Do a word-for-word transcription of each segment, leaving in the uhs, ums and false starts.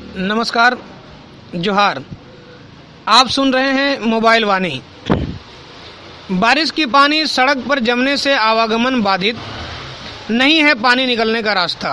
नमस्कार, जोहार। आप सुन रहे हैं मोबाइल वाणी। बारिश की पानी सड़क पर जमने से आवागमन बाधित, नहीं है पानी निकलने का रास्ता।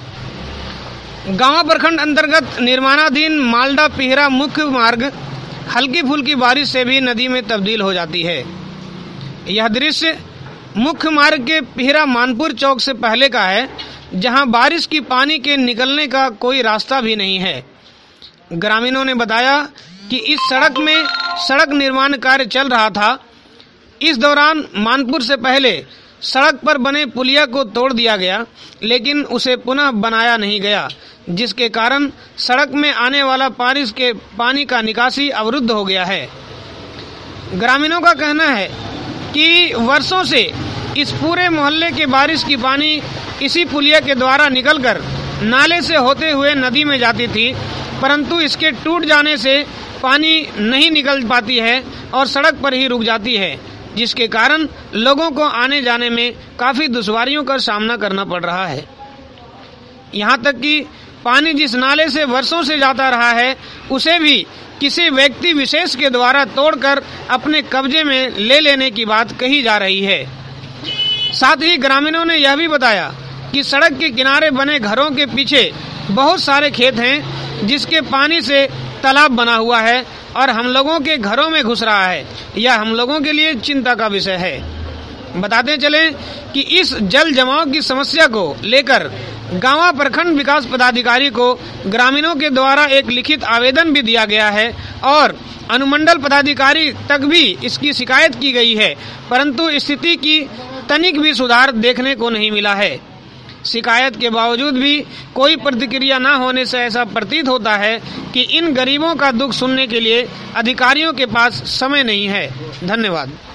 गांवा प्रखंड अंतर्गत निर्माणाधीन मालडा पिहरा मुख्य मार्ग हल्की फुल्की बारिश से भी नदी में तब्दील हो जाती है। यह दृश्य मुख्य मार्ग के पिहरा मानपुर चौक से पहले का है, जहां बारिश की पानी के निकलने का कोई रास्ता भी नहीं है। ग्रामीणों ने बताया कि इस सड़क में सड़क निर्माण कार्य चल रहा था। इस दौरान मानपुर से पहले सड़क पर बने पुलिया को तोड़ दिया गया, लेकिन उसे पुनः बनाया नहीं गया, जिसके कारण सड़क में आने वाला बारिश के पानी का निकासी अवरुद्ध हो गया है। ग्रामीणों का कहना है कि वर्षों से इस पूरे मोहल्ले के बारिश की पानी इसी पुलिया के द्वारा निकलकर नाले से होते हुए नदी में जाती थी, परंतु इसके टूट जाने से पानी नहीं निकल पाती है और सड़क पर ही रुक जाती है, जिसके कारण लोगों को आने जाने में काफी दुश्वारियों का सामना करना पड़ रहा है। यहाँ तक कि पानी जिस नाले से वर्षों से जाता रहा है, उसे भी किसी व्यक्ति विशेष के द्वारा तोड़कर अपने कब्जे में ले लेने की बात कही जा रही है। साथ ही ग्रामीणों ने यह भी बताया कि सड़क के किनारे बने घरों के पीछे बहुत सारे खेत हैं, जिसके पानी से तालाब बना हुआ है और हम लोगों के घरों में घुस रहा है। यह हम लोगों के लिए चिंता का विषय है। बताते चलें कि इस जल जमाव की समस्या को लेकर गांवा प्रखंड विकास पदाधिकारी को ग्रामीणों के द्वारा एक लिखित आवेदन भी दिया गया है और अनुमंडल पदाधिकारी तक भी इसकी शिकायत की गई है, परंतु स्थिति की तनिक भी सुधार देखने को नहीं मिला है। शिकायत के बावजूद भी कोई प्रतिक्रिया न होने से ऐसा प्रतीत होता है कि इन गरीबों का दुख सुनने के लिए अधिकारियों के पास समय नहीं है। धन्यवाद।